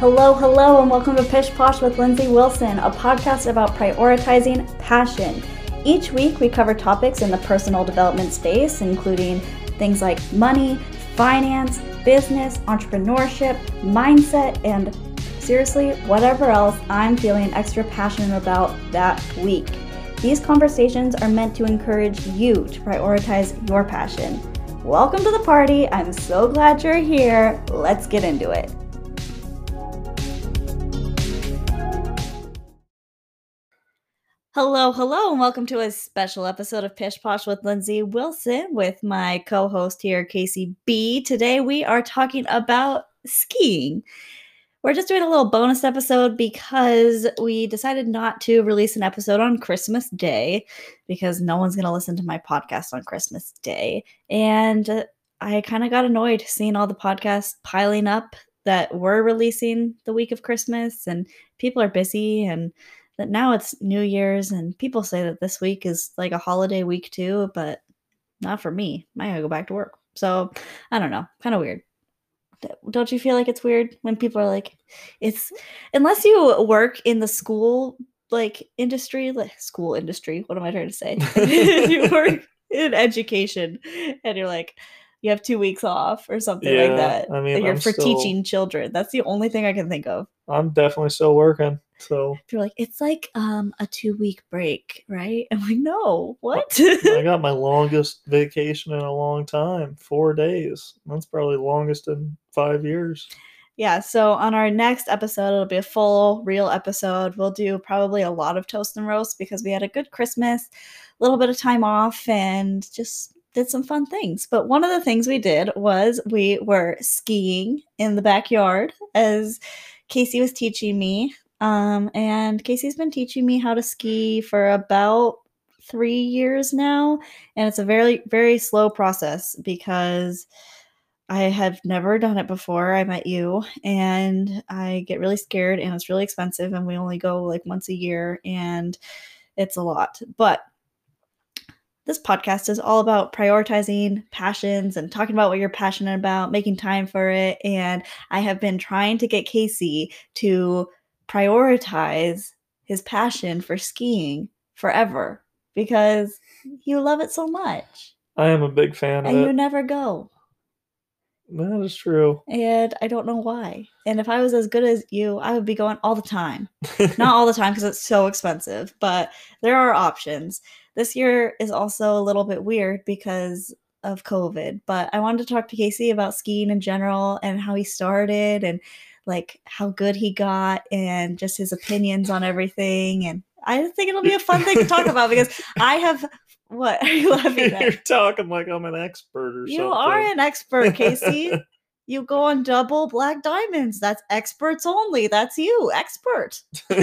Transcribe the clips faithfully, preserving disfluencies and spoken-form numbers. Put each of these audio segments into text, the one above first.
Hello, hello, and welcome to Pish Posh with Lindsay Wilson, a podcast about prioritizing passion. Each week, we cover topics in the personal development space, including things like money, finance, business, entrepreneurship, mindset, and seriously, whatever else I'm feeling extra passionate about that week. These conversations are meant to encourage you to prioritize your passion. Welcome to the party. I'm so glad you're here. Let's get into it. Hello, hello, and welcome to a special episode of Pish Posh with Lindsay Wilson with my co-host here, Casey B. Today we are talking about skiing. We're just doing a little bonus episode because we decided not to release an episode on Christmas Day because no one's going to listen to my podcast on Christmas Day. And I kind of got annoyed seeing all the podcasts piling up that were releasing the week of Christmas, and people are busy, and that now it's New Year's, and people say that this week is like a holiday week too, but not for me. I gotta go back to work. So I don't know, kind of weird. Don't you feel like it's weird when people are like, it's, unless you work in the school, like industry, like school industry, what am I trying to say? You work in education and you're like, you have two weeks off or something yeah, like that. I mean, you're I'm for still, teaching children. That's the only thing I can think of. I'm definitely still working. So you're like, it's like um a two week break, right? I'm like, no, what? I got my longest vacation in a long time, four days. That's probably the longest in five years. Yeah, so on our next episode, it'll be a full, real episode. We'll do probably a lot of toast and roast because we had a good Christmas, a little bit of time off, and just did some fun things. But one of the things we did was we were skiing in the backyard as Casey was teaching me. Um, and Casey's been teaching me how to ski for about three years now. And it's a very, very slow process because I have never done it before I met you, and I get really scared, and it's really expensive, and we only go like once a year, and it's a lot. But this podcast is all about prioritizing passions and talking about what you're passionate about, making time for it. And I have been trying to get Casey to prioritize his passion for skiing forever because you love it so much. I am a big fan and of it. And you never go. That is true. And I don't know why. And if I was as good as you, I would be going all the time. Not all the time because it's so expensive, but there are options. This year is also a little bit weird because of COVID, but I wanted to talk to Casey about skiing in general and how he started and like how good he got and just his opinions on everything. And I think it'll be a fun thing to talk about because I have... What are you laughing at? You're talking like I'm an expert or you something. You are an expert, Casey. You go on double black diamonds. That's experts only. That's you, expert.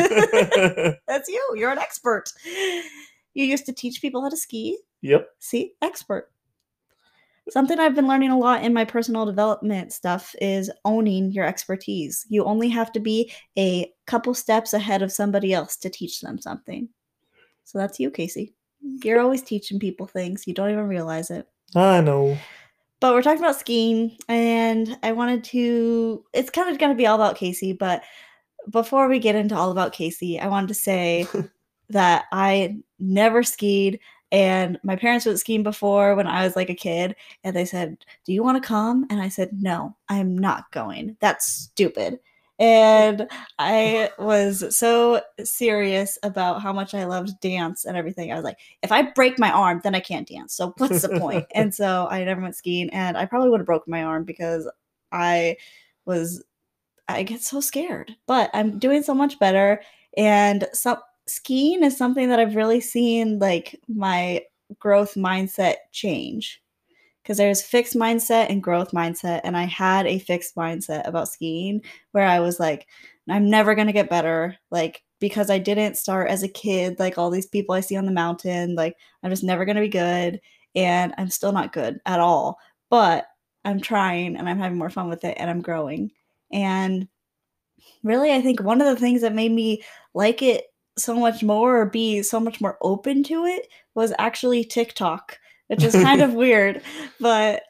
That's you. You're an expert. You used to teach people how to ski. Yep. See, expert. Something I've been learning a lot in my personal development stuff is owning your expertise. You only have to be a couple steps ahead of somebody else to teach them something. So that's you, Casey. You're always teaching people things. You don't even realize it. I know. But we're talking about skiing, and I wanted to... It's kind of going to be all about Casey, but before we get into all about Casey, I wanted to say that I never skied, and my parents went skiing before when I was like a kid, and they said, do you want to come? And I said, no, I'm not going. That's stupid. And I was so serious about how much I loved dance and everything. I was like, if I break my arm, then I can't dance. So what's the point? And so I never went skiing, and I probably would have broken my arm because I was, I get so scared. But I'm doing so much better. And some skiing is something that I've really seen like my growth mindset change. Because there's fixed mindset and growth mindset. And I had a fixed mindset about skiing where I was like, I'm never going to get better. Like, because I didn't start as a kid, like all these people I see on the mountain, like I'm just never going to be good. And I'm still not good at all. But I'm trying and I'm having more fun with it and I'm growing. And really, I think one of the things that made me like it so much more or be so much more open to it was actually TikTok. Which is kind of weird, but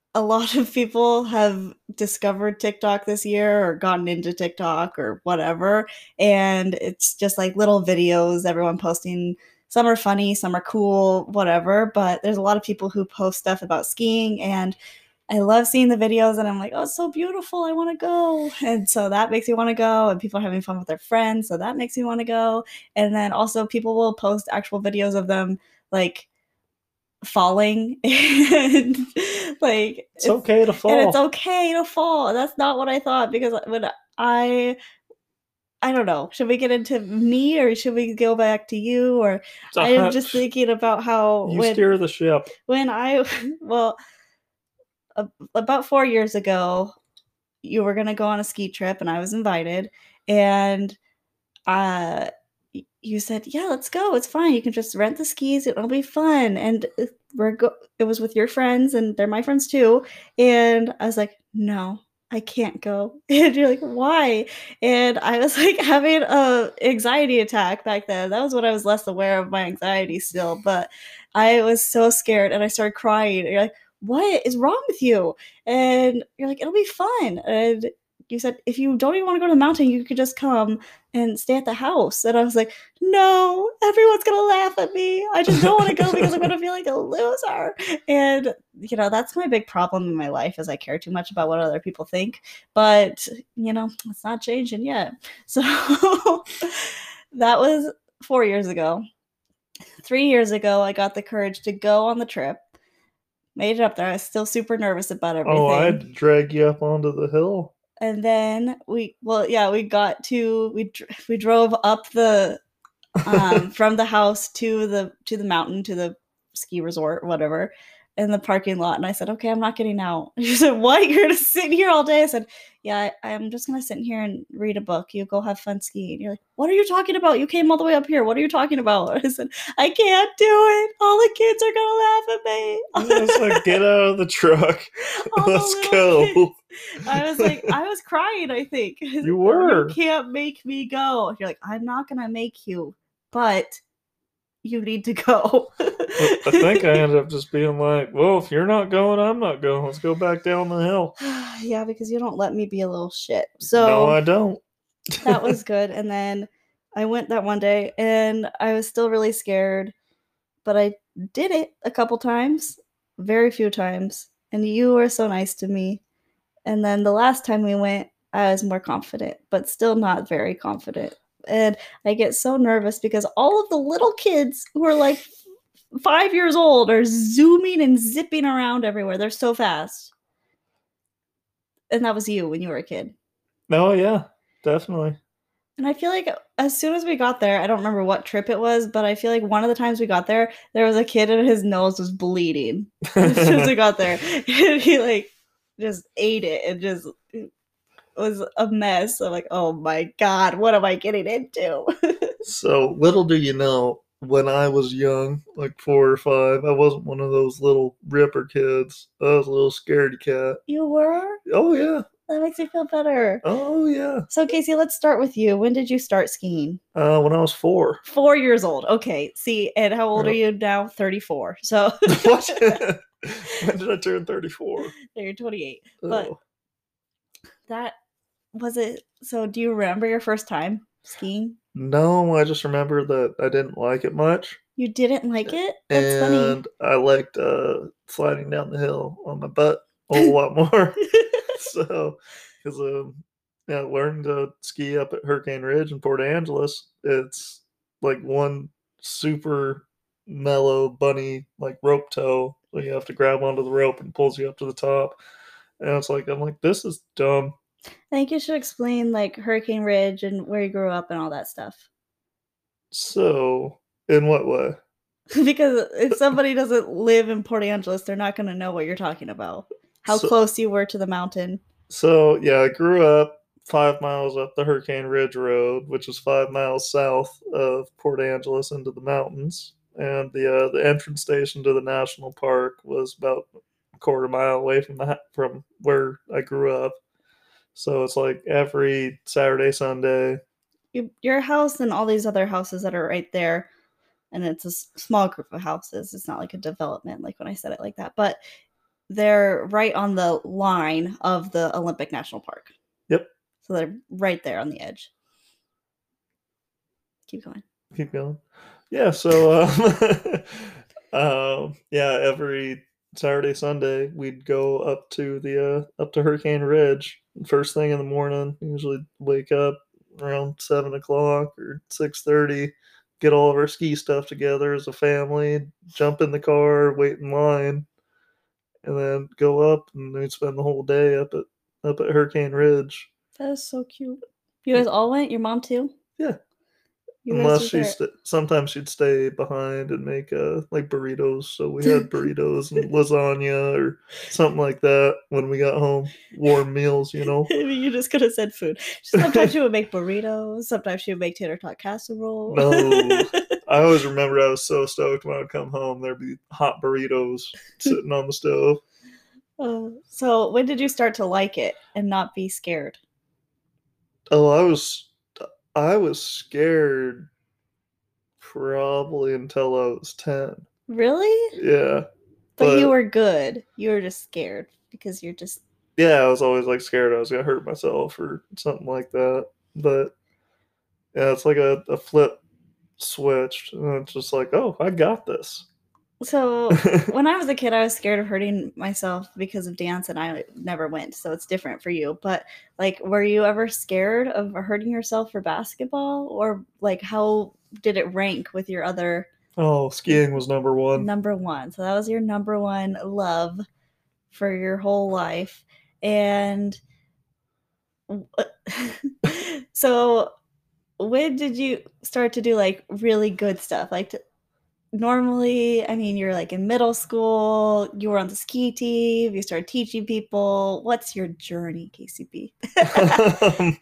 a lot of people have discovered TikTok this year or gotten into TikTok or whatever. And it's just like little videos, everyone posting. Some are funny, some are cool, whatever. But there's a lot of people who post stuff about skiing. And I love seeing the videos and I'm like, oh, it's so beautiful. I want to go. And so that makes me want to go. And people are having fun with their friends. So that makes me want to go. And then also people will post actual videos of them like falling and like It's okay to fall. and it's okay to fall. That's not what I thought because when I I don't know. Should we get into me or should we go back to you? Or I am just thinking about how you when, steer the ship. When I well uh, about four years ago, you were gonna go on a ski trip and I was invited, and uh you said, yeah, let's go. It's fine. You can just rent the skis. It'll be fun. And we're go- it was with your friends and they're my friends too. And I was like, no, I can't go. And you're like, why? And I was like having a anxiety attack back then. That was when I was less aware of my anxiety still. But I was so scared and I started crying. And you're like, what is wrong with you? And you're like, it'll be fun. And you said, if you don't even want to go to the mountain, you could just come and stay at the house. And I was like, no, everyone's going to laugh at me. I just don't want to go because I'm going to feel like a loser. And, you know, that's my big problem in my life is I care too much about what other people think. But, you know, it's not changing yet. So that was four years ago. Three years ago, I got the courage to go on the trip. Made it up there. I was still super nervous about everything. Oh, I had to drag you up onto the hill. And then we, well, yeah, we got to, we we drove up the, um, from the house to the, to the mountain, to the ski resort, whatever, in the parking lot. And I said, okay, I'm not getting out. She said, what? You're going to sit here all day? I said, yeah, I, I'm just going to sit here and read a book. You go have fun skiing. You're like, what are you talking about? You came all the way up here. What are you talking about? I said, I can't do it. All the kids are going to laugh at me. I was like, get out of the truck. Let's go. Kids. I was like, I was crying, I think. You were. You can't make me go. You're like, I'm not going to make you, but you need to go. I think I ended up just being like, well, if you're not going, I'm not going. Let's go back down the hill. Yeah, because you don't let me be a little shit. So no, I don't. That was good. And then I went that one day and I was still really scared, but I did it a couple times, very few times. And you were so nice to me. And then the last time we went, I was more confident, but still not very confident. And I get so nervous because all of the little kids who are like five years old are zooming and zipping around everywhere. They're so fast. And that was you when you were a kid. Oh, yeah, definitely. And I feel like as soon as we got there, I don't remember what trip it was, but I feel like one of the times we got there, there was a kid and his nose was bleeding as soon as we got there. And he like just ate it and just it was a mess. I'm like, oh my God, what am I getting into? So little do you know, when I was young, like four or five, I wasn't one of those little ripper kids. I was a little scaredy cat. You were? Oh, yeah. That makes me feel better. Oh, yeah. So, Casey, let's start with you. When did you start skiing? Uh, when I was four. Four years old. Okay. See, and how old yep. are you now? thirty-four. So what? When did I turn thirty-four? You're twenty-eight. Oh. But that was it. So, do you remember your first time skiing? No, I just remember that I didn't like it much. You didn't like it? That's and funny. I liked uh, sliding down the hill on my butt a whole lot more. So, because um, yeah, learning to ski up at Hurricane Ridge in Port Angeles, it's like one super mellow bunny like rope tow. So you have to grab onto the rope and pulls you up to the top. And it's like I'm like, this is dumb. I think you should explain like Hurricane Ridge and where you grew up and all that stuff. So, in what way? Because if somebody doesn't live in Port Angeles, they're not going to know what you're talking about. How so, close you were to the mountain. So, yeah, I grew up five miles up the Hurricane Ridge Road, which is five miles south of Port Angeles into the mountains. And the uh, the entrance station to the national park was about a quarter mile away from the from where I grew up. So it's like every Saturday, Sunday. You, your house and all these other houses that are right there, and it's a small group of houses. It's not like a development, like when I said it like that. But they're right on the line of the Olympic National Park. Yep. So they're right there on the edge. Keep going. Keep going. Yeah, so um, um, yeah, every Saturday, Sunday, we'd go up to the uh, up to Hurricane Ridge first thing in the morning. Usually wake up around seven o'clock or six thirty, get all of our ski stuff together as a family, jump in the car, wait in line, and then go up, and we'd spend the whole day up at up at Hurricane Ridge. That is so cute. You guys all went? Your mom too? Yeah. You guys Unless were she there. st- sometimes she'd stay behind and make uh like burritos. So we had burritos and lasagna or something like that when we got home. Warm meals, you know. You just could have said food. Sometimes she would make burritos. Sometimes she would make tater tot casserole. No. I always remember I was so stoked when I'd come home. There'd be hot burritos sitting on the stove. Uh, so when did you start to like it and not be scared? Oh, I was I was scared probably until I was ten. Really? Yeah. But, But- you were good. You were just scared because you're just Yeah, I was always like scared I was gonna hurt myself or something like that. But yeah, it's like a, a flip switch, and it's just like, oh, I got this. so when I was a kid, I was scared of hurting myself because of dance, and I never went. So it's different for you. But like, were you ever scared of hurting yourself for basketball, or like, how did it rank with your other Oh, skiing was number one. number one? So that was your number one love for your whole life, and so when did you start to do like really good stuff? Like to, normally, I mean, you're like in middle school, you were on the ski team, you started teaching people. What's your journey, K C B? um,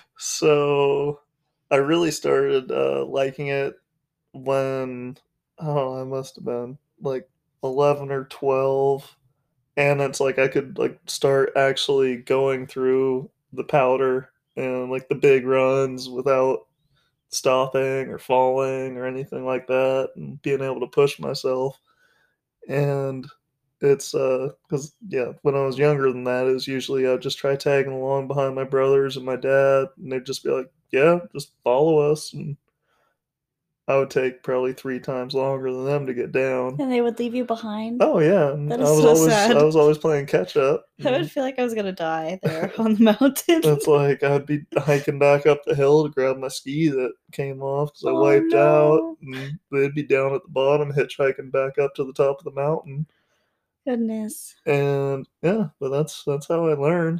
so I really started uh, liking it when, oh, I must have been like eleven or twelve. And it's like I could like start actually going through the powder and like the big runs without stopping or falling or anything like that, and being able to push myself. And it's uh because yeah, when I was younger than that, it was usually I'd just try tagging along behind my brothers and my dad, and they'd just be like, yeah, just follow us, and I would take probably three times longer than them to get down. And they would leave you behind? Oh yeah, and That I is was so always sad. I was always playing catch up. I would feel like I was gonna die there on the mountain. It's like I'd be hiking back up the hill to grab my ski that came off because I Oh, wiped no. out, and they'd be down at the bottom hitchhiking back up to the top of the mountain. Goodness. And yeah, but that's that's how I learned.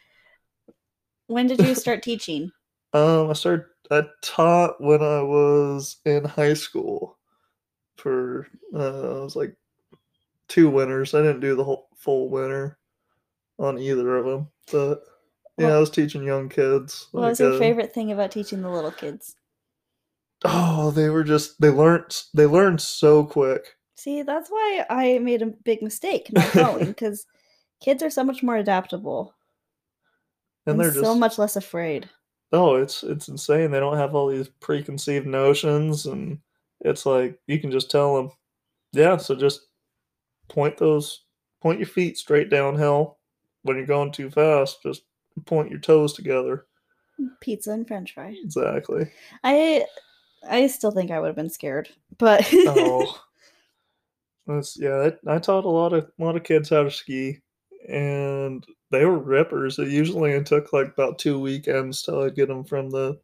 When did you start teaching? Um, I started I taught when I was in high school for uh, I was like two winters. I didn't do the whole full winter on either of them, but yeah, What- I was teaching young kids. What like, was your uh, favorite thing about teaching the little kids? Oh, they were just they learned they learned so quick. See, that's why I made a big mistake not going, because kids are so much more adaptable And and, they're so just much less afraid. oh, it's it's insane. They don't have all these preconceived notions, and it's like you can just tell them, yeah, so just point those point your feet straight downhill. When you're going too fast, just point your toes together. Pizza and French fry. Exactly. I I still think I would have been scared, but Oh, that's yeah. I, I taught a lot of a lot of kids how to ski, and they were rippers. It usually it took like about two weekends till I get them from the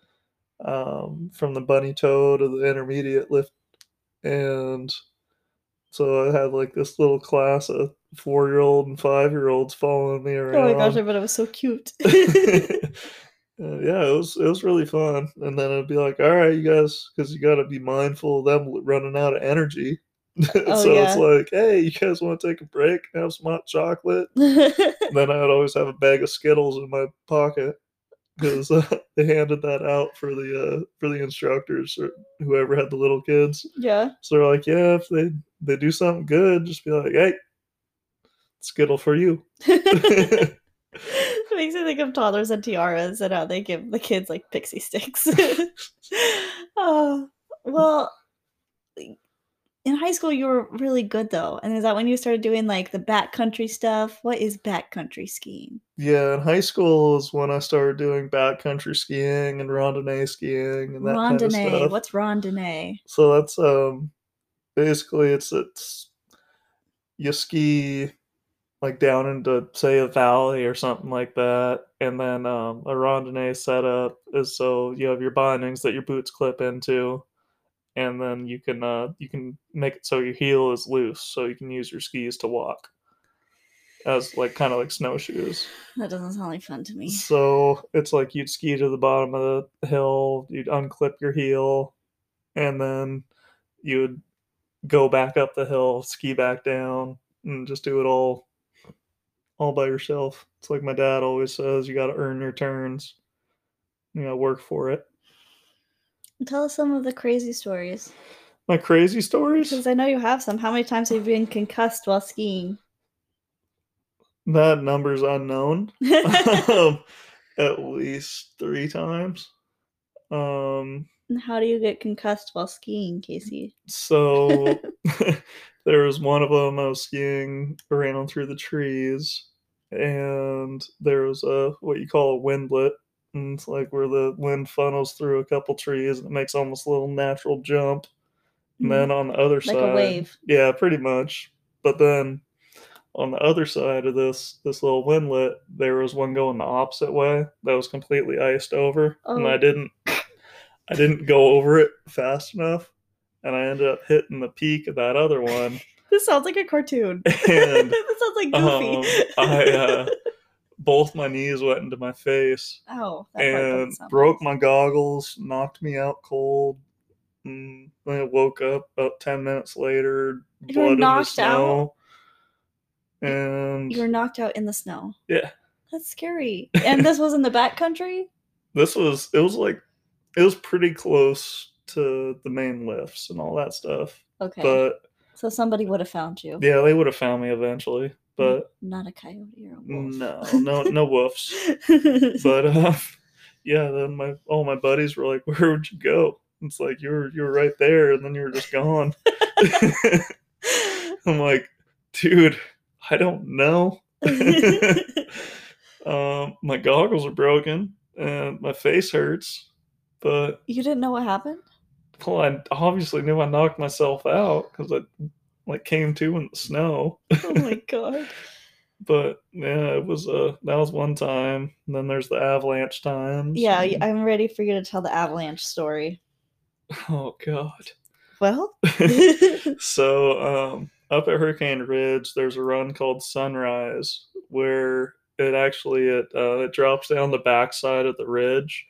um from the bunny toe to the intermediate lift, and so I had like this little class of four year old and five year olds following me around. oh my gosh, I bet it was so cute. Uh, yeah, it was it was really fun. And then it'd be like, all right, you guys, because you got to be mindful of them running out of energy. Oh, so yeah. it's like, hey, you guys want to take a break and have some hot chocolate? And then I would always have a bag of Skittles in my pocket because uh, they handed that out for the uh, for the instructors or whoever had the little kids. Yeah. So they're like, yeah, if they they do something good, just be like, hey, Skittle for you. It makes me think of toddlers and tiaras and how they give the kids like pixie sticks. Oh, well, in high school you were really good though. And is that when you started doing like the backcountry stuff? What is backcountry skiing? Yeah, in high school is when I started doing backcountry skiing and randonnée skiing and that kind of Randonnée. stuff. What's randonnée? So that's um basically it's it's you ski like down into say a valley or something like that, and then um, a randonnée setup is so you have your bindings that your boots clip into, and then you can uh, you can make it so your heel is loose, so you can use your skis to walk as like kind of like snowshoes. That doesn't sound like fun to me. So it's like you'd ski to the bottom of the hill, you'd unclip your heel, and then you'd go back up the hill, ski back down, and just do it all all by yourself. It's like my dad always says, you got to earn your turns. You got to work for it. Tell us some of the crazy stories. My crazy stories? Because I know you have some. How many times have you been concussed while skiing? That number's unknown. um, at least three times. Um, How do you get concussed while skiing, Casey? So there was one of them I was skiing around through the trees, and there was a what you call a windlet, and it's like where the wind funnels through a couple trees and it makes almost a little natural jump. And then on the other like side, a wave. Yeah, pretty much. But then on the other side of this this little windlet, there was one going the opposite way that was completely iced over, Oh. and I didn't I didn't go over it fast enough, and I ended up hitting the peak of that other one. This sounds like a cartoon. And this sounds like Goofy. Um, I uh, both my knees went into my face. Oh, that and broke nice. my goggles, knocked me out cold. And then I woke up about ten minutes later, you blood were in knocked the snow. Out? And you were knocked out in the snow. Yeah, that's scary. And this was in the backcountry. This was it was like it was pretty close to the main lifts and all that stuff. Okay, but so somebody would have found you. Yeah, they would have found me eventually, but not a coyote or a wolf. No, no, no woofs. But uh, yeah, then my all my buddies were like, "Where would you go?" It's like you were you were right there, and then you were just gone. I'm like, dude, I don't know. um, my goggles are broken, and my face hurts. But you didn't know what happened? Well, I obviously knew I knocked myself out because I like came to in the snow. Oh my god. But yeah, it was uh that was one time. And then there's the avalanche times. Yeah, and... I'm ready for you to tell the avalanche story. Oh god. Well, so um up at Hurricane Ridge, there's a run called Sunrise where it actually it uh, it drops down the backside of the ridge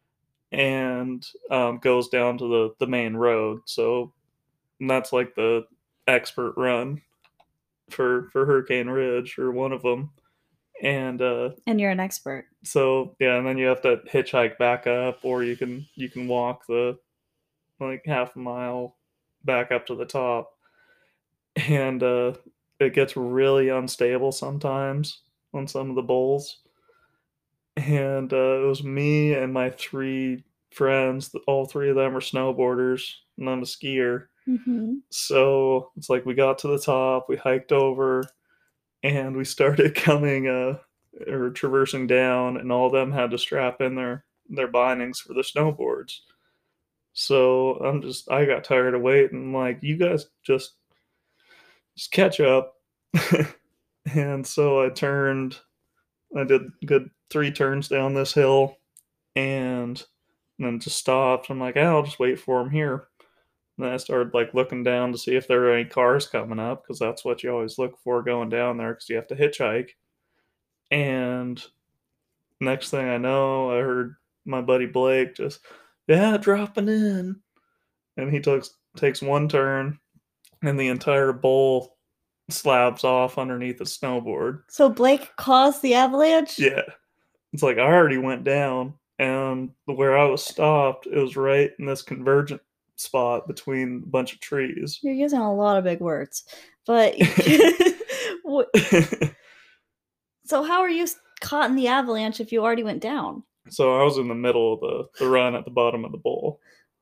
and um, goes down to the the main road. So that's like the expert run for for Hurricane Ridge, or one of them. And uh and you're an expert. So yeah, and then you have to hitchhike back up, or you can you can walk the like half a mile back up to the top. And uh it gets really unstable sometimes on some of the bowls. And uh, it was me and my three friends. All three of them are snowboarders, and I'm a skier. Mm-hmm. So it's like we got to the top, we hiked over, and we started coming uh, or traversing down, and all of them had to strap in their their bindings for the snowboards. So I'm just I got tired of waiting. I'm like, you guys just just catch up. And so I turned. I did a good three turns down this hill, and then just stopped. I'm like, oh, I'll just wait for him here. And then I started like looking down to see if there were any cars coming up, because that's what you always look for going down there, because you have to hitchhike. And next thing I know, I heard my buddy Blake just, yeah, dropping in. And he takes takes one turn, and the entire bowl slabs off underneath the snowboard. So Blake caused the avalanche? Yeah. It's like I already went down, and where I was stopped, it was right in this convergent spot between a bunch of trees. You're using a lot of big words. But so how are you caught in the avalanche if you already went down? So I was in the middle of the, the run at the bottom of the bowl.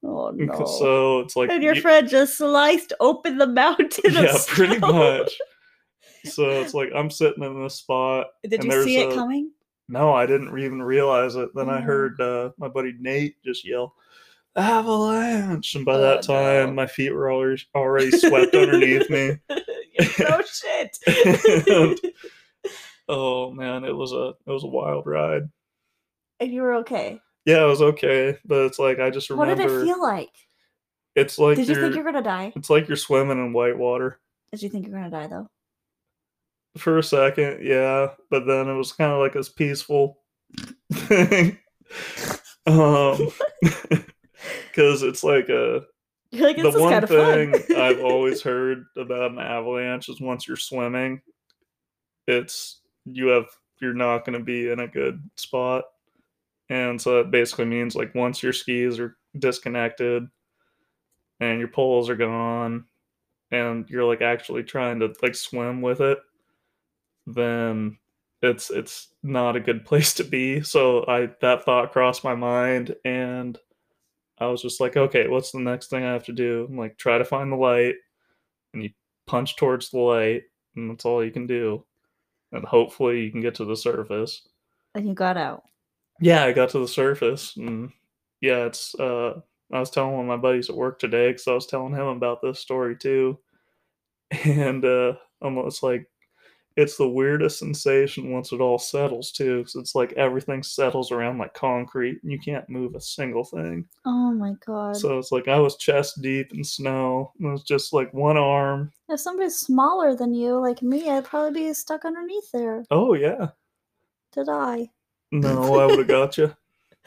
Oh no. So it's like And your you- friend just sliced open the mountain yeah, of pretty snow. much. So it's like I'm sitting in this spot. Did and you there's see it a- coming? No, I didn't even realize it. Then I Oh. heard uh, my buddy Nate just yell, "Avalanche!" And by Oh, that time, no. my feet were already already swept underneath me. You're so shit. And, oh man, it was a it was a wild ride. And you were okay. Yeah, it was okay, but it's like I just remember. What did it feel like? It's like Did you you're, think you're gonna die? It's like you're swimming in white water. Did you think you're gonna die though? For a second, yeah, but then it was kind of like this peaceful thing. um, because it's like a You're like, the this is one kind of thing fun. I've always heard about an avalanche is once you're swimming, it's you have you're not going to be in a good spot, and so it basically means like once your skis are disconnected and your poles are gone, and you're like actually trying to like swim with it, then it's it's not a good place to be. So I that thought crossed my mind, and I was just like, okay, what's the next thing I have to do? I'm like, try to find the light, and you punch towards the light, and that's all you can do. And hopefully you can get to the surface. And you got out. Yeah, I got to the surface, and yeah, it's uh I was telling one of my buddies at work today because I was telling him about this story too. And uh almost like it's the weirdest sensation once it all settles too, because it's like everything settles around like concrete and you can't move a single thing. Oh my god. So it's like I was chest deep in snow, and it was just like one arm. If somebody's smaller than you, like me, I'd probably be stuck underneath there Oh yeah. to die. No, I would have got you.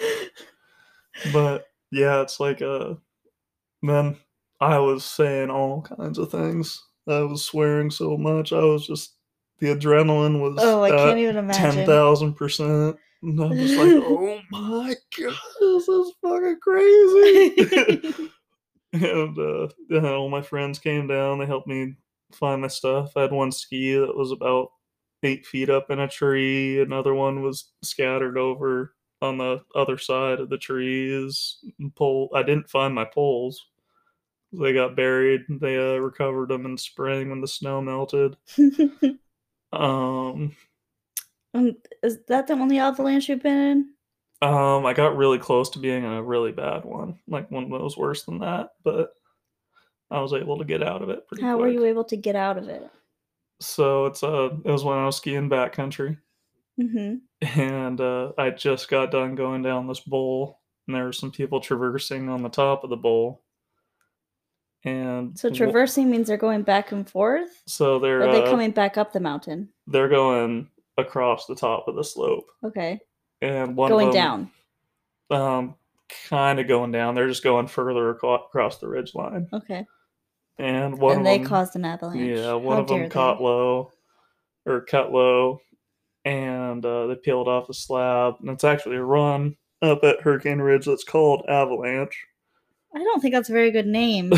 But yeah, it's like uh then I was saying all kinds of things. I was swearing so much. I was just the adrenaline was Oh, I can't at even imagine. ten thousand percent. And I'm just like, oh my god, this is fucking crazy. And uh, yeah, all my friends came down. They helped me find my stuff. I had one ski that was about eight feet up in a tree. Another one was scattered over on the other side of the trees. And pole. I didn't find my poles. They got buried. They uh, recovered them in spring when the snow melted. um, Um, is that the only avalanche you've been in? um, I got really close to being in a really bad one, like one that was worse than that, but I was able to get out of it pretty How quick. were you able to get out of it? So it's uh, it was when I was skiing backcountry, Mm-hmm. and uh, I just got done going down this bowl, and there were some people traversing on the top of the bowl. And So traversing means they're going back and forth? So they're Or are they uh, coming back up the mountain? They're going across the top of the slope. Okay. And one going of them, down. Um, kind of going down. They're just going further aco- across the ridge line. Okay. And one and of they them, caused an avalanche. Yeah, one How of them dare caught they? low, or cut low, and uh, they peeled off the slab. And it's actually a run up at Hurricane Ridge that's called Avalanche. I don't think that's a very good name.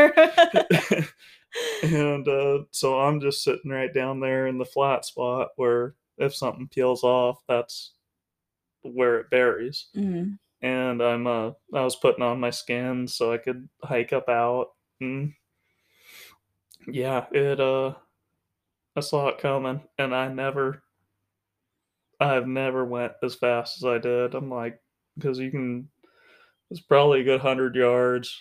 And uh, so I'm just sitting right down there in the flat spot where if something peels off, that's where it buries. Mm. And I'm uh, I was putting on my skins so I could hike up out. And yeah, it uh, I saw it coming, and I never, I've never went as fast as I did. I'm like, because you can, it's probably a good hundred yards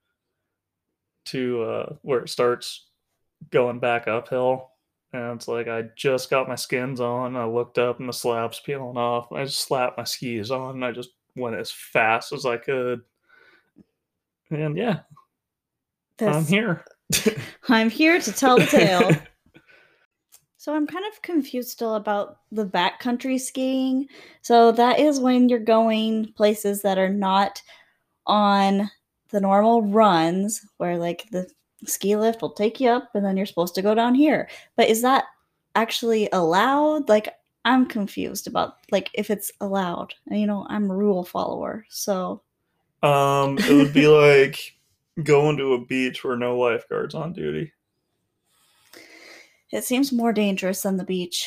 to uh, where it starts going back uphill. And it's like I just got my skins on. I looked up and the slab's peeling off. I just slapped my skis on and I just went as fast as I could. And yeah, That's, I'm here. I'm here to tell the tale. So I'm kind of confused still about the backcountry skiing. So that is when you're going places that are not on the normal runs where like the ski lift will take you up and then you're supposed to go down here. But is that actually allowed? Like I'm confused about like if it's allowed. And, you know, I'm a rule follower. So um it would be like going to a beach where no lifeguards on duty. It seems more dangerous than the beach.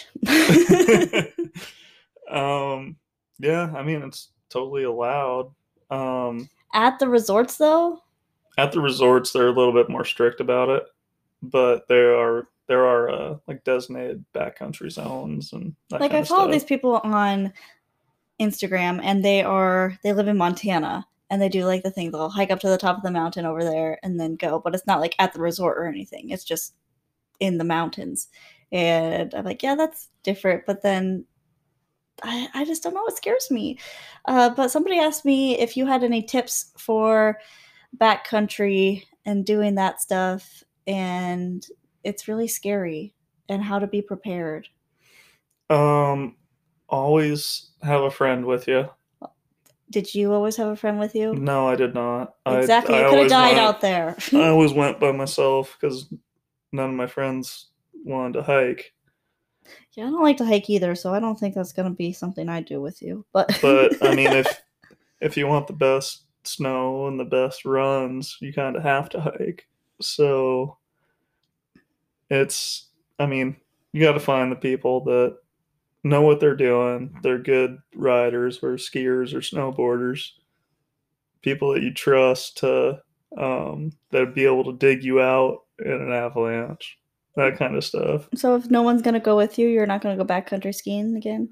um yeah, I mean it's totally allowed. Um At the resorts, though? At the resorts, they're a little bit more strict about it, but there are there are uh, like designated backcountry zones and that Like, kind I of follow stuff. these people on Instagram, and they are they live in Montana, and they do like the thing. They'll hike up to the top of the mountain over there and then go, but it's not like at the resort or anything. It's just in the mountains. And I'm like, yeah, that's different. But then I, I just don't know. It scares me. Uh, but somebody asked me if you had any tips for backcountry and doing that stuff, and it's really scary, and how to be prepared. Um, always have a friend with you. Did you always have a friend with you? No, I did not. Exactly. I, I You could have always died went, out there. I always went by myself because none of my friends wanted to hike. Yeah, I don't like to hike either, so I don't think that's going to be something I do with you. But But I mean, if if you want the best snow and the best runs, you kind of have to hike. So it's, I mean, you got to find the people that know what they're doing. They're good riders or skiers or snowboarders. People that you trust to um, that be able to dig you out in an avalanche. That kind of stuff. So if no one's going to go with you, you're not going to go backcountry skiing again?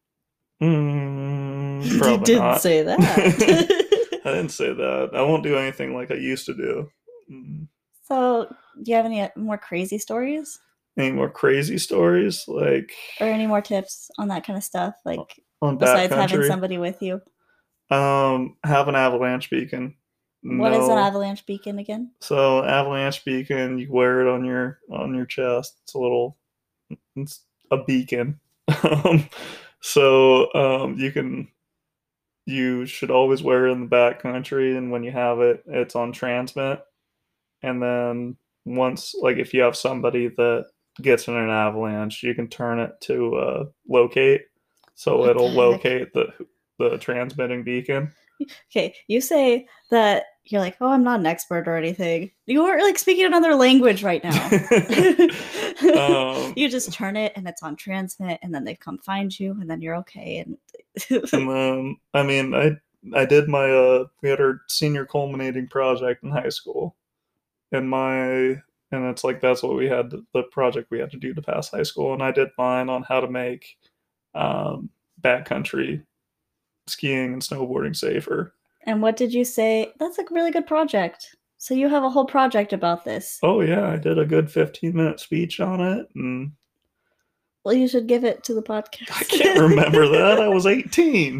Mm, You probably didn't not. say that. I didn't say that. I won't do anything like I used to do. Mm. So, do you have any more crazy stories? Any more crazy stories? Like, or any more tips on that kind of stuff? Like, on besides having backcountry? somebody with you? Um, have an avalanche beacon. What is an avalanche beacon again? So avalanche beacon, you wear it on your on your chest. It's a little, it's a beacon. um, so um, you can, you should always wear it in the backcountry, and when you have it, it's on transmit. And then once, like if you have somebody that gets in an avalanche, you can turn it to uh, locate, so What it'll the heck? locate the the transmitting beacon. Okay, you say that you're like, oh, I'm not an expert or anything. You are like speaking another language right now. Um, You just turn it and it's on transmit, and then they come find you, and then you're okay. And and then, I mean, I I did my uh, we had our senior culminating project in high school, and my and it's like that's what we had the project we had to do to pass high school, and I did mine on how to make um, backcountry skiing and snowboarding safer. And what did you say? That's a really good project. So you have a whole project about this. Oh yeah, I did a good fifteen minute speech on it, and well, you should give it to the podcast. I can't remember that. I was eighteen.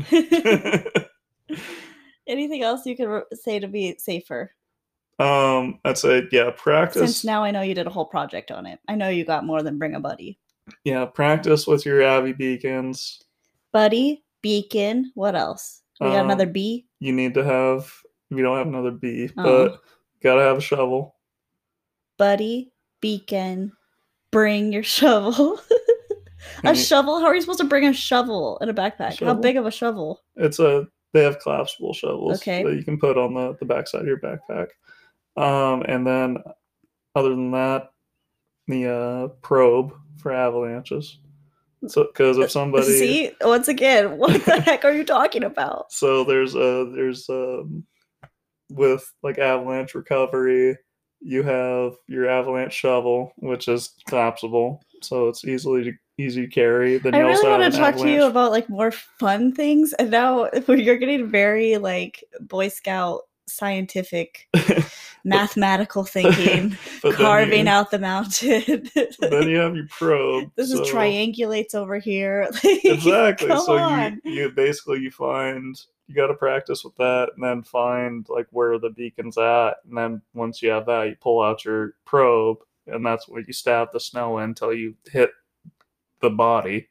Anything else you can say to be safer? Um, I'd say yeah, practice. Since now I know you did a whole project on it. I know you got more than bring a buddy. Yeah, practice with your Avi beacons. Buddy, beacon, what else? We got um, another B? You need to have, we don't have another B, oh. but gotta have a shovel. Buddy, beacon, bring your shovel. a you, shovel? How are you supposed to bring a shovel in a backpack? A How big of a shovel? It's a, they have collapsible shovels okay. that you can put on the, the backside of your backpack. Um, and then other than that, the uh, probe for avalanches. So, because if somebody see once again, what the heck are you talking about? So there's a there's um with like avalanche recovery, you have your avalanche shovel, which is collapsible, so it's easily to, easy to carry. Then I you really also want have to an talk avalanche. to you about like more fun things, and now you're getting very like Boy Scout scientific. Mathematical thinking, carving you, out the mountain. Then you have your probe. This so. is triangulates over here. Exactly. So on. you you basically you find you got to practice with that, and then find like where the beacon's at, and then once you have that, you pull out your probe, and that's where you stab the snow in until you hit the body,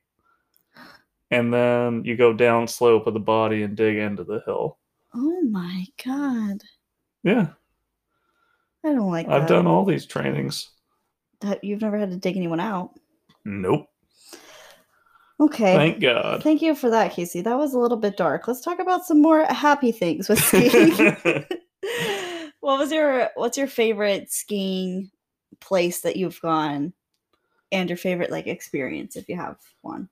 and then you go down slope of the body and dig into the hill. Oh my god. Yeah. I don't like that. I've done all these trainings. That you've never had to dig anyone out? Nope. Okay. Thank God. Thank you for that, Casey. That was a little bit dark. Let's talk about some more happy things with skiing. What was your what's your favorite skiing place that you've gone, and your favorite like experience if you have one?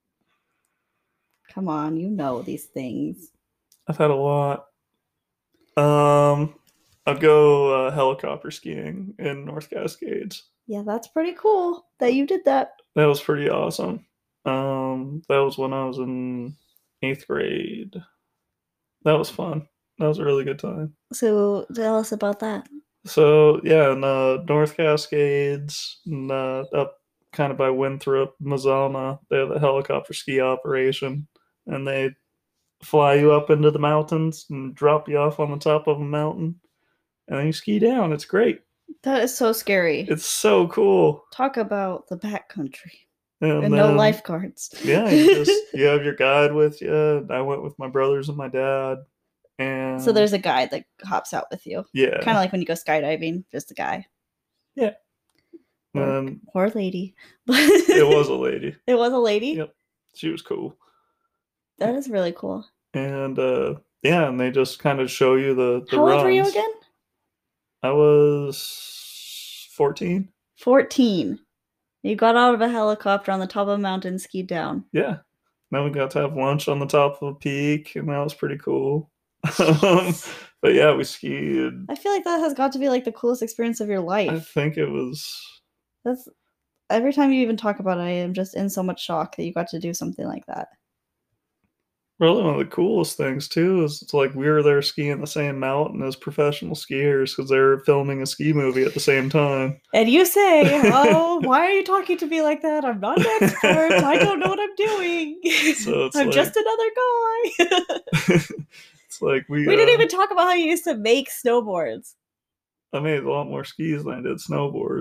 Come on, you know these things. I've had a lot. Um, I'd go uh, helicopter skiing in North Cascades. Yeah, that's pretty cool that you did that. That was pretty awesome. Um, that was when I was in eighth grade. That was fun. That was a really good time. So tell us about that. So yeah, in uh, North Cascades, and, uh, up kind of by Winthrop, Mazama, they have a helicopter ski operation, and they fly you up into the mountains and drop you off on the top of a mountain, and then you ski down. It's great. That is so scary. It's so cool. Talk about the backcountry. And, And then, no lifeguards. Yeah, you just you have your guide with you. I went with my brothers and my dad, and So there's a guide that hops out with you. yeah, Kind of like when you go skydiving, just a guy. yeah. Or, And or a lady. it was a lady. It was a lady? Yep, she was cool. That is really cool. And uh, yeah, and they just kind of show you the the How runs. old were you again? I was fourteen. fourteen. You got out of a helicopter on the top of a mountain, skied down. Yeah. Then we got to have lunch on the top of a peak, and that was pretty cool. um, but yeah, we skied. I feel like that has got to be like the coolest experience of your life. I think it was. That's every time you even talk about it, I am just in so much shock that you got to do something like that. Really, one of the coolest things too is it's like we were there skiing the same mountain as professional skiers because they were filming a ski movie at the same time. And you say, "Oh, why are you talking to me like that? I'm not an expert. I don't know what I'm doing. So it's I'm like, just another guy." It's like we. We uh, didn't even talk about how you used to make snowboards. I made a lot more skis than I did snowboards.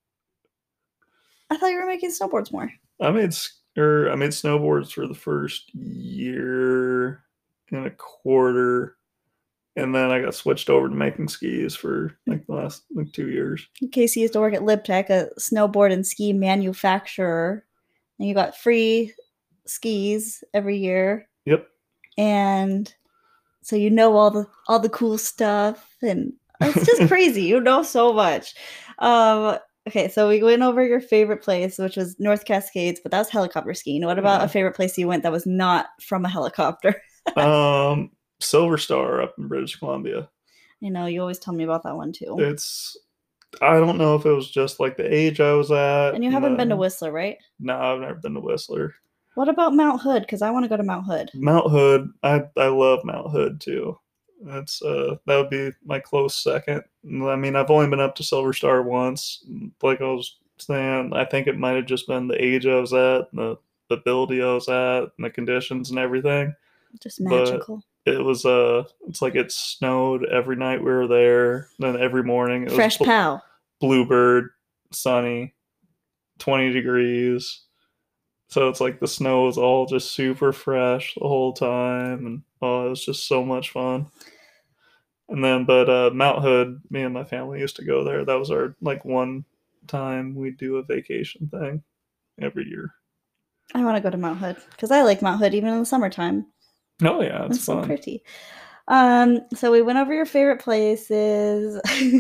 I thought you were making snowboards more. I made or I made snowboards for the first year and a quarter, and then I got switched over to making skis for like the last like two years. Casey used to work at LibTech, a snowboard and ski manufacturer, and you got free skis every year. Yep. And so you know all the all the cool stuff, and it's just crazy. You know so much. Um, okay, so we went over your favorite place, which was North Cascades, but that was helicopter skiing. What about Yeah. a favorite place you went that was not from a helicopter? um, Silver Star up in British Columbia. You know, you always tell me about that one too. It's I don't know if it was just like the age I was at. And you haven't been to the- Whistler, right? No, I've never been to Whistler. What about Mount Hood? Because I want to go to Mount Hood. Mount Hood, I I love Mount Hood too. That's uh that would be my close second. I mean, I've only been up to Silver Star once. Like I was saying, I think it might have just been the age I was at, the the ability I was at, and the conditions and everything. Just But- magical. It was uh it's like it snowed every night we were there. Then every morning it Fresh was bl- pow. bluebird, sunny, twenty degrees. So it's like the snow was all just super fresh the whole time, and oh, it was just so much fun. And then, but uh, Mount Hood, me and my family used to go there. That was our like one time we do a vacation thing every year. I want to go to Mount Hood because I like Mount Hood even in the summertime. Oh yeah, it's, It's so fun. pretty. Um, so we went over your favorite places.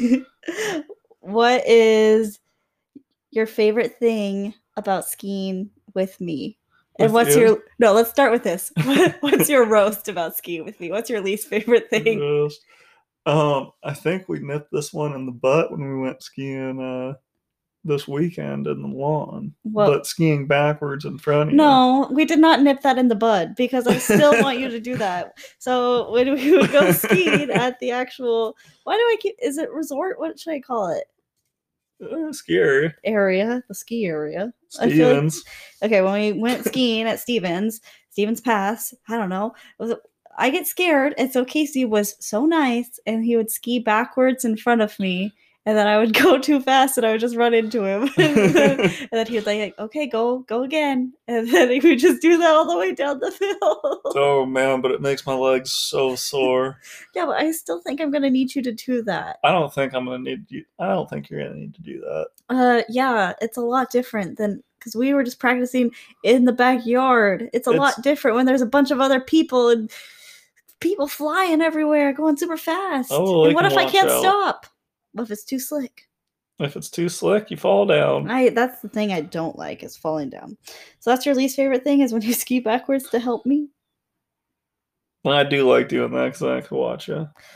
What is your favorite thing about skiing with me? And With what's you? your no? Let's start with this. What's your roast about skiing with me? What's your least favorite thing? Just- um, I think we nipped this one in the butt when we went skiing uh this weekend in the lawn. Well- but skiing backwards in front of you. No, we did not nip that in the bud because I still want you to do that. So when we would go skiing at the actual, why do I keep? Is it resort? What should I call it? Uh, scary. Area, the ski area. I feel like- Stevens. Okay, when we went skiing at Stevens, Stevens Pass, I don't know. It was I get scared, and so Casey was so nice, and he would ski backwards in front of me, and then I would go too fast, and I would just run into him, and, then, and then he was like, "Okay, go, go again," and then he would just do that all the way down the hill. Oh man, but it makes my legs so sore. Yeah, but I still think I'm gonna need you to do that. I don't think I'm gonna need you. I don't think you're gonna need to do that. Uh, yeah, it's a lot different than because we were just practicing in the backyard. It's a It's- lot different when there's a bunch of other people and people flying everywhere, going super fast. Oh, and they what can if I watch can't out. stop? What if it's too slick? If it's too slick, you fall down. I that's the thing I don't like is falling down. So that's your least favorite thing is when you ski backwards to help me. I do like doing that because I can watch you. But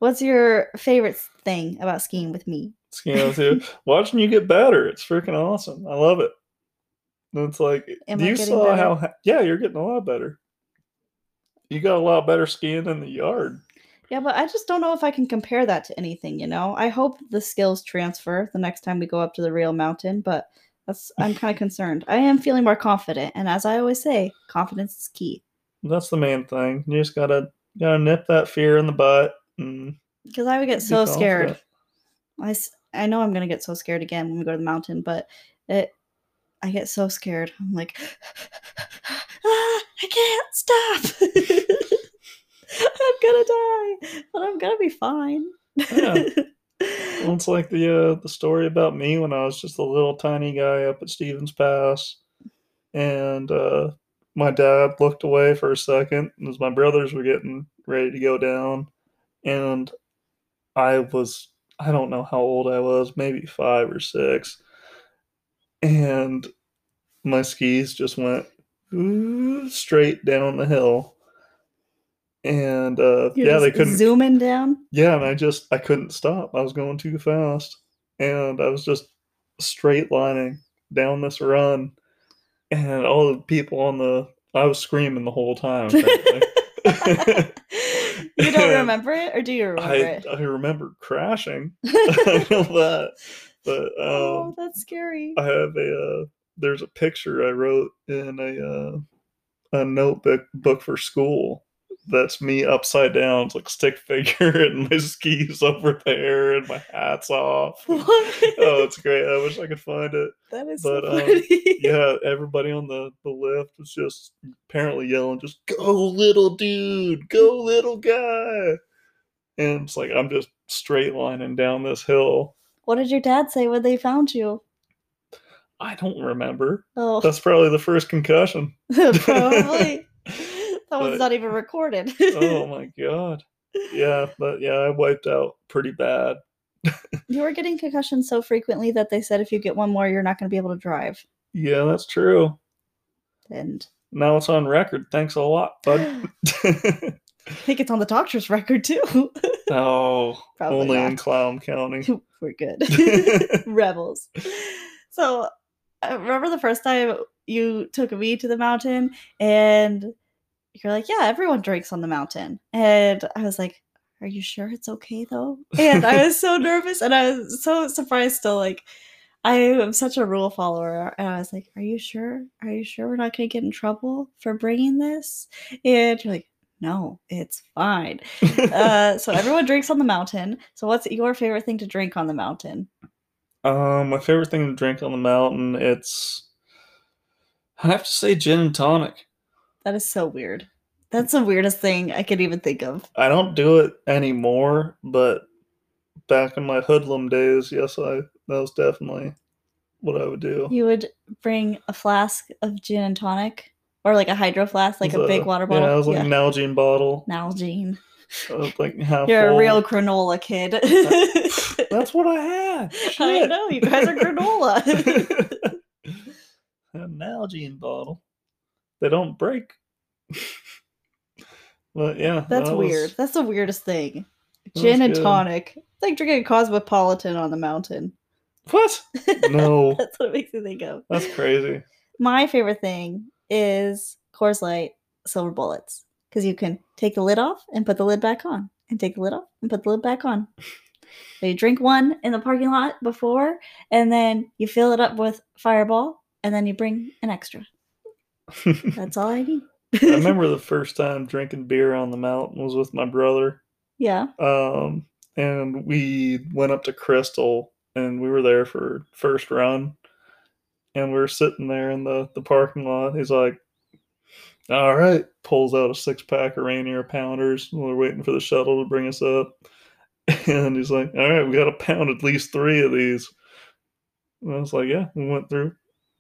What's your favorite thing about skiing with me? Skiing with you, watching you get better. It's freaking awesome. I love it. And it's like Am I you getting saw better? how. Yeah, you're getting a lot better. You got a lot better skiing in the yard. Yeah, but I just don't know if I can compare that to anything, you know? I hope the skills transfer the next time we go up to the real mountain, but that's I'm kind of concerned. I am feeling more confident, and as I always say, confidence is key. That's the main thing. You just gotta gotta nip that fear in the butt and Because I would get be so confident. scared. I, s- I know I'm going to get so scared again when we go to the mountain, but it I get so scared. I'm like, ah, I can't stop. I'm gonna die, but I'm gonna be fine. Yeah. Well, it's like the uh, the story about me when I was just a little tiny guy up at Stevens Pass, and uh, my dad looked away for a second as my brothers were getting ready to go down, and I was I don't know how old I was, maybe five or six, and my skis just went ooh, straight down the hill, and uh, You're yeah, they just couldn't. zooming down. Yeah, and I just I couldn't stop. I was going too fast, and I was just straight lining down this run, and all the people on the I was screaming the whole time, frankly. You don't And remember it, or do you remember I it? I remember crashing. I know that, but Oh, um, that's scary. I have a uh, there's a picture I wrote in a uh, a notebook book for school. That's me upside down, it's like stick figure, and my skis over there, and my hat's off. And, oh, it's great. I wish I could find it. That is But so um, funny. yeah, everybody on the the lift was just apparently yelling, "Just go, little dude! Go, little guy!" And it's like I'm just straight lining down this hill. What did your dad say when they found you? I don't remember. Oh, That's probably the first concussion. probably. That one's But- not even recorded. Oh my god. Yeah, but yeah, I wiped out pretty bad. You were getting concussions so frequently that they said if you get one more, you're not going to be able to drive. Yeah, that's true. And Now it's on record. Thanks a lot, bud. I think it's on the doctor's record too. Oh, Probably only not. in Clown County. We're good. Rebels. So, I remember the first time you took me to the mountain and you're like, yeah, everyone drinks on the mountain. And I was like, are you sure it's okay though? And I was so nervous and I was so surprised still. Like, I am such a rule follower. And I was like, are you sure? Are you sure we're not going to get in trouble for bringing this? And you're like, no, it's fine. uh, so everyone drinks on the mountain. So what's your favorite thing to drink on the mountain? Um, my favorite thing to drink on the mountain, it's I have to say gin and tonic. That is so weird. That's the weirdest thing I could even think of. I don't do it anymore, but back in my hoodlum days, yes, I that was definitely what I would do. You would bring a flask of gin and tonic, or like a hydro flask, like It was a big water bottle. Yeah, it was like a Nalgene bottle. Nalgene. Uh, like half You're full. a real granola kid. That's what I had. I Shit. know, you guys are granola. A Nalgene bottle. They don't break. But yeah, That's that weird. was- That's the weirdest thing. that Gin was and good. tonic. It's like drinking a Cosmopolitan on the mountain. What? No, That's what it makes me think of. that's crazy. My favorite thing is Coors Light Silver Bullets because you can take the lid off and put the lid back on, and take the lid off and put the lid back on. So you drink one in the parking lot before, and then you fill it up with Fireball, and then you bring an extra. That's all I need. I remember the first time drinking beer on the mountain was with my brother. Yeah. Um, and we went up to Crystal, and we were there for first run, and we were sitting there in the, the parking lot. He's like, all right, pulls out a six pack of Rainier Pounders. We're waiting for the shuttle to bring us up. And he's like, all right, we got to pound at least three of these. And I was like, yeah, we went through,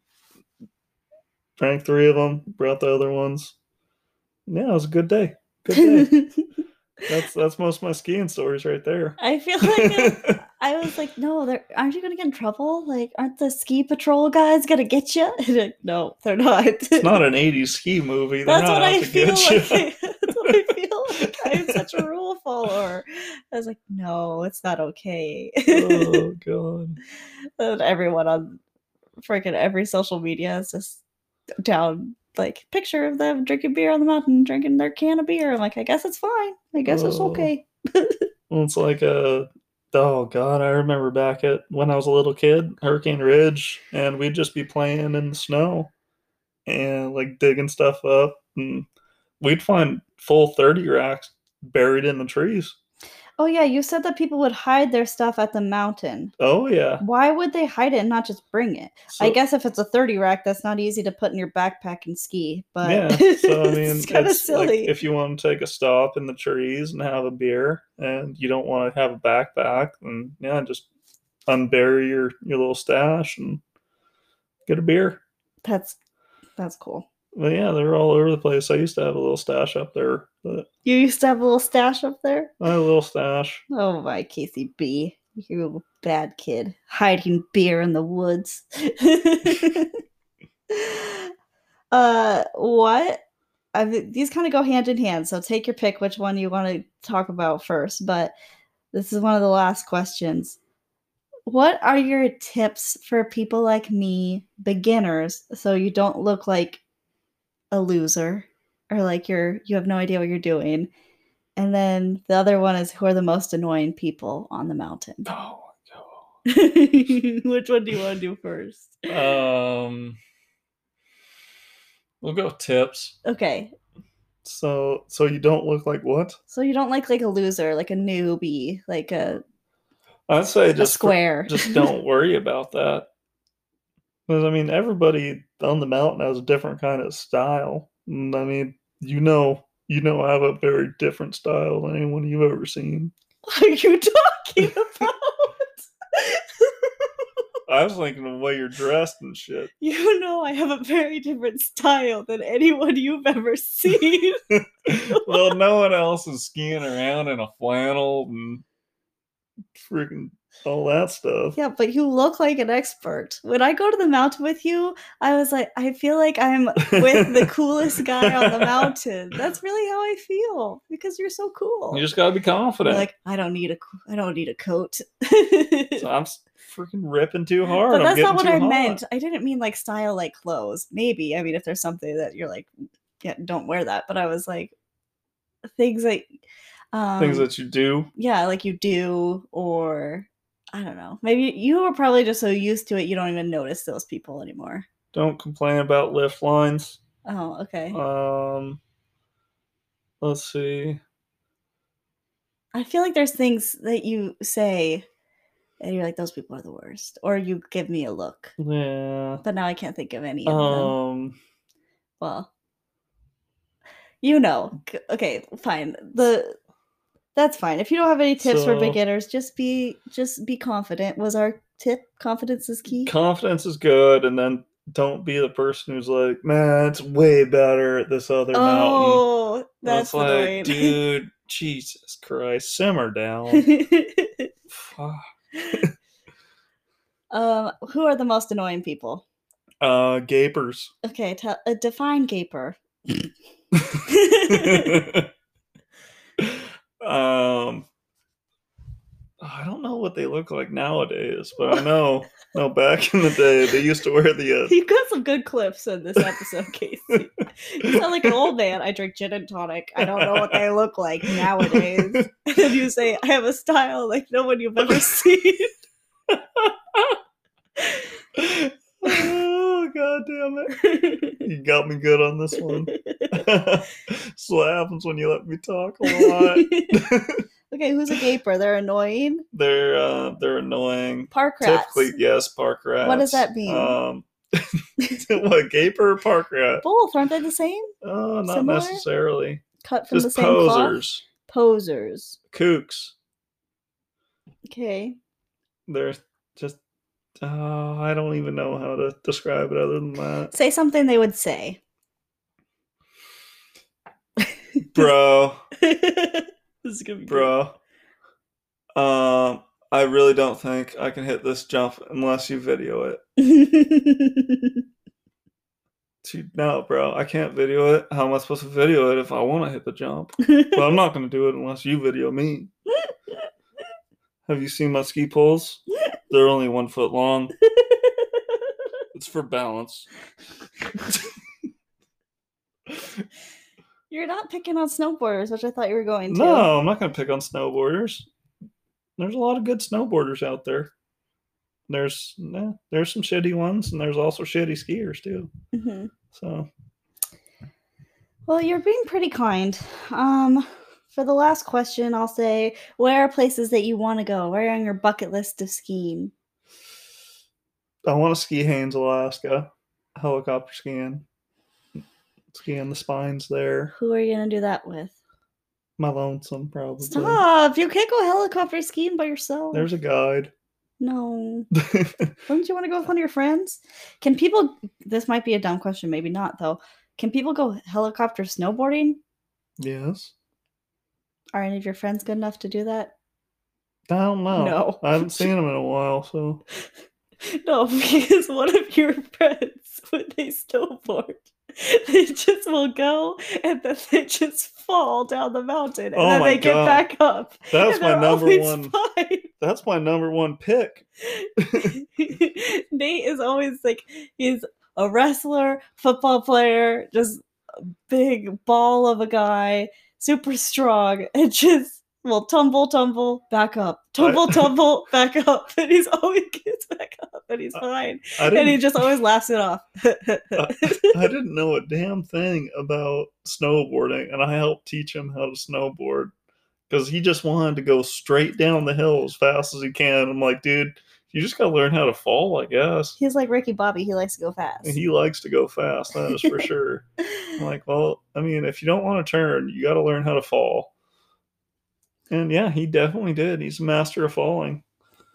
drank three of them, brought the other ones. Yeah, it was a good day. Good day. That's that's most of my skiing stories right there. I feel like it, I was like, no, they're, aren't you going to get in trouble? Like, aren't the ski patrol guys going to get you? Like, no, they're not. It's not an eighties ski movie. They're That's not what out I to feel get you. like. That's what I feel like. I'm such such a rule follower. I was like, no, it's not okay. Oh god. And everyone on freaking every social media is just down like picture of them drinking beer on the mountain, drinking their can of beer. I'm like, I guess it's fine. I guess it's Oh. okay. Well, it's like a oh god, I remember back at when I was a little kid, Hurricane Ridge, and we'd just be playing in the snow and like digging stuff up, and we'd find full thirty racks buried in the trees. Oh yeah, you said that people would hide their stuff at the mountain. Oh yeah. Why would they hide it and not just bring it? So, I guess if it's a thirty rack, that's not easy to put in your backpack and ski. But yeah. So I mean, it's kind of it's like silly. if you want to take a stop in the trees and have a beer, and you don't want to have a backpack, then yeah, just unbury your your little stash and get a beer. That's that's cool. But yeah, they're all over the place. I used to have a little stash up there, but You used to have a little stash up there? I had a little stash. Oh my, Casey B. You bad kid. Hiding beer in the woods. uh, what? I mean, these kind of go hand in hand, so take your pick which one you want to talk about first. But this is one of the last questions. What are your tips for people like me, beginners, so you don't look like a loser or like you're you have no idea what you're doing? And then the other one is who are the most annoying people on the mountain? Oh my god. Which one do you want to do first? Um We'll go tips. Okay. So so you don't look like what? So you don't like like a loser, like a newbie, like a I'd say a just square. just don't worry about that. Because I mean, everybody on the mountain has a different kind of style. And I mean, you know, you know, I have a very different style than anyone you've ever seen. What are you talking about? I was thinking of the way you're dressed and shit. You know, I have a very different style than anyone you've ever seen. Well, no one else is skiing around in a flannel and freaking all that stuff. Yeah, but you look like an expert. When I go to the mountain with you, I was like, I feel like I'm with the coolest guy on the mountain. That's really how I feel because you're so cool. You just gotta be confident. You're like, I don't need a, I don't need a coat. So I'm freaking ripping too hard. But that's I'm not what I hot. meant. I didn't mean like style like clothes. Maybe. I mean, if there's something that you're like, yeah, don't wear that. But I was like, things like um, things that you do. Yeah, like you do, or I don't know. Maybe you were probably just so used to it you don't even notice those people anymore. Don't complain about lift lines. Oh, okay. Um, let's see. I feel like there's things that you say and you're like, those people are the worst. Or you give me a look. Yeah. But now I can't think of any of Um, them. Well, you know. Okay, fine. The That's fine. If you don't have any tips so, for beginners, just be just be confident. Was our tip confidence is key? Confidence is good, and then don't be the person who's like, man, it's way better at this other oh, mountain. Oh, that's like, annoying. Dude, Jesus Christ, simmer down. Fuck. um, who are the most annoying people? Uh, gapers. Okay, tell uh, define gaper. um, I don't know what they look like nowadays, but I know, no, back in the day they used to wear the. Uh... You got some good clips in this episode, Casey. You sound like an old man. I drink gin and tonic. I don't know what they look like nowadays. And then you say, I have a style like no one you've ever seen. Oh, god damn it. You got me good on this one. That's what happens when you let me talk a lot. Okay, who's a gaper? They're annoying? They're uh, they're annoying. Park rats. Typically, yes, park rats. What does that mean? Um, what, gaper or park rat? Both, aren't they the same? Oh, uh, not Similar? necessarily. Cut from Just the same posers. cloth? Posers. Kooks. Okay. They're just, oh, I don't even know how to describe it other than that. Say something they would say. Bro. This is gonna be Bro. Good. Um, I really don't think I can hit this jump unless you video it. Dude, no, bro, I can't video it. How am I supposed to video it if I want to hit the jump? But I'm not going to do it unless you video me. Have you seen my ski poles? They're only one foot long. It's for balance. You're not picking on snowboarders, which I thought you were going to. No, I'm not going to pick on snowboarders. There's a lot of good snowboarders out there. There's eh, there's some shitty ones, and there's also shitty skiers too. Mm-hmm. So, well, you're being pretty kind. Um, for the last question, I'll say, where are places that you want to go? Where are on your bucket list of skiing? I want to ski Haines, Alaska, helicopter skiing, skiing the spines there. Who are you gonna do that with? My lonesome, probably. Stop! You can't go helicopter skiing by yourself. There's a guide. No. Don't you want to go with one of your friends? Can people, this might be a dumb question, maybe not though. Can people go helicopter snowboarding? Yes. Are any of your friends good enough to do that? I don't know. No. I haven't seen them in a while, so. No, because one of your friends, when they snowboard, they just will go and then they just fall down the mountain and Oh then my they get God. back up. That's and my they're number always one. fine. That's my number one pick. Nate is always like, he's a wrestler, football player, just a big ball of a guy, super strong, and just will tumble, tumble, back up, tumble, I- tumble, back up, and he's always gets back up, and he's I- fine, I and he didn't, just always laughs it off. I didn't know a damn thing about snowboarding, and I helped teach him how to snowboard because he just wanted to go straight down the hill as fast as he can. I'm like, dude, you just got to learn how to fall, I guess. He's like Ricky Bobby. He likes to go fast. And he likes to go fast, that is for sure. I'm like, well, I mean, if you don't want to turn, you got to learn how to fall. And yeah, he definitely did. He's a master of falling.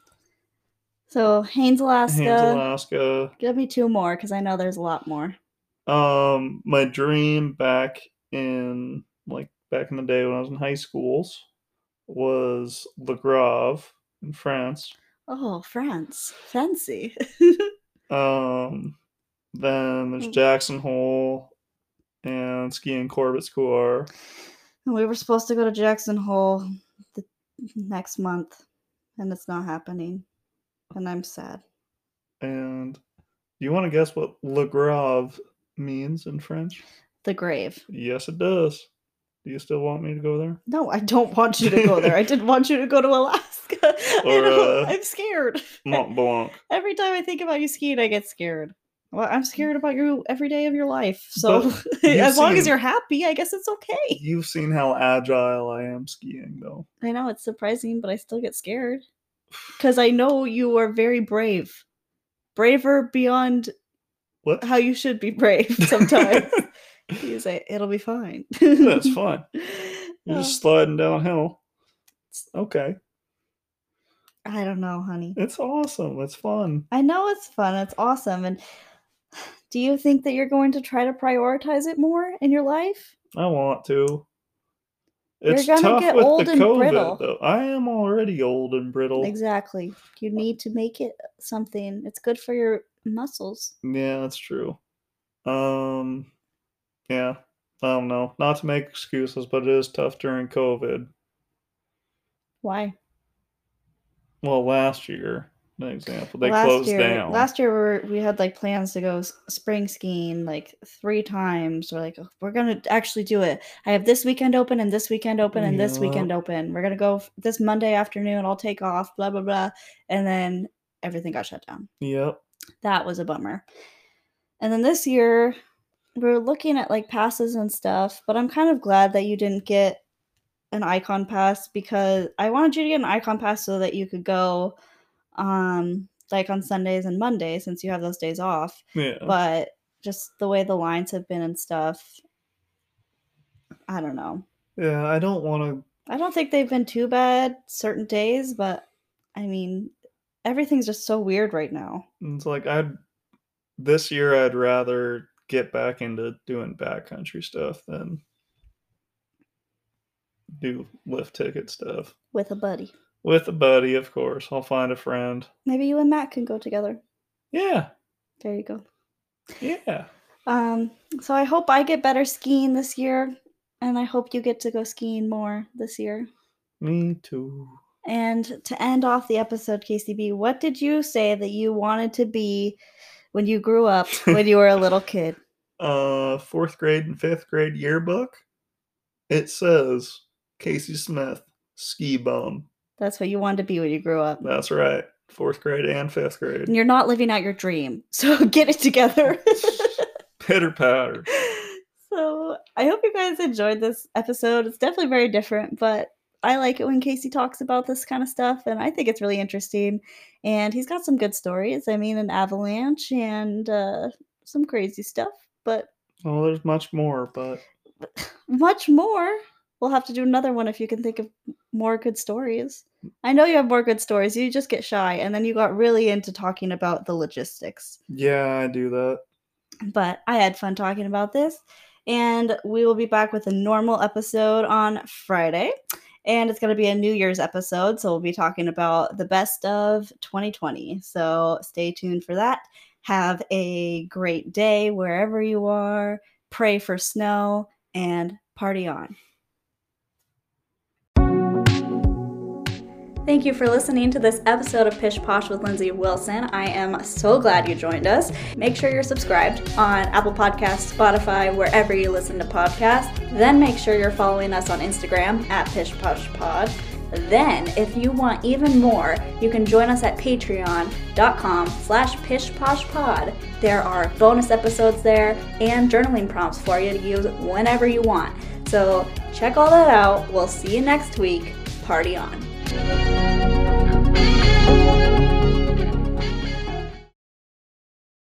So Haines, Alaska. Haines, Alaska. Give me two more because I know there's a lot more. Um, my dream back in like back in the day when I was in high schools was Le Grave in France. Oh, France. Fancy. Um, then there's Jackson Hole and skiing Corbett's Cour. We were supposed to go to Jackson Hole the next month, and it's not happening. And I'm sad. And do you want to guess what Le Grave means in French? The grave. Yes, it does. Do you still want me to go there? No, I don't want you to go there. I didn't want you to go to Alaska. Or, I don't, uh, I'm scared. Mont Blanc. Every time I think about you skiing, I get scared. Well, I'm scared about you every day of your life. So But as long seen- as you're happy, I guess it's okay. You've seen how agile I am skiing, though. I know it's surprising, but I still get scared. Because I know you are very brave. Braver beyond What? how you should be brave sometimes. You say, it'll be fine. That's fine. You're Oh, just sliding downhill. It's okay. I don't know, honey. It's awesome. It's fun. I know it's fun. It's awesome. And do you think that you're going to try to prioritize it more in your life? I want to. You're It's gonna tough get with old the and COVID, brittle. though. I am already old and brittle. Exactly. You need to make it something. It's good for your muscles. Yeah, that's true. Um, yeah, I don't know. Not to make excuses, but it is tough during COVID. Why? Well, last year, an example, they last closed year, down. Last year, we, were, we had like plans to go s- spring skiing like three times. We're like, "Oh, we're gonna actually do it. I have this weekend open and this weekend open and this weekend Yup. open. We're gonna go f- this Monday afternoon. I'll take off. Blah blah blah." And then everything got shut down. Yep. That was a bummer. And then this year, we were looking at like passes and stuff. But I'm kind of glad that you didn't get an icon pass because I wanted you to get an icon pass so that you could go um like on Sundays and Mondays since you have those days off. Yeah. But just the way the lines have been and stuff, I don't know. Yeah, I don't want to. I don't think they've been too bad certain days, but I mean, everything's just so weird right now. It's like I'd this year I'd rather get back into doing backcountry stuff than do lift ticket stuff. With a buddy. With a buddy, of course. I'll find a friend. Maybe you and Matt can go together. Yeah. There you go. Yeah. Um, so I hope I get better skiing this year, and I hope you get to go skiing more this year. Me too. And to end off the episode, K C B, what did you say that you wanted to be when you grew up, when you were a little kid? Uh, fourth grade and fifth grade yearbook. It says Casey Smith, ski bum. That's what you wanted to be when you grew up. That's right. Fourth grade and fifth grade. And you're not living out your dream, so get it together. Pitter patter. So I hope you guys enjoyed this episode. It's definitely very different, but I like it when Casey talks about this kind of stuff, and I think it's really interesting. And he's got some good stories. I mean, an avalanche and uh, some crazy stuff, but... Oh, there's much more, but... Much more? We'll have to do another one if you can think of more good stories. I know you have more good stories. You just get shy, and then you got really into talking about the logistics. Yeah, I do that. But I had fun talking about this, and we will be back with a normal episode on Friday. And it's going to be a New Year's episode, so we'll be talking about the best of twenty twenty. So stay tuned for that. Have a great day wherever you are. Pray for snow, and party on. Thank you for listening to this episode of Pish Posh with Lindsay Wilson. I am so glad you joined us. Make sure you're subscribed on Apple Podcasts, Spotify, wherever you listen to podcasts. Then make sure you're following us on Instagram at Pish Posh Pod. Then, if you want even more, you can join us at patreon.com slash pishposhpod. There are bonus episodes there and journaling prompts for you to use whenever you want. So check all that out. We'll see you next week. Party on.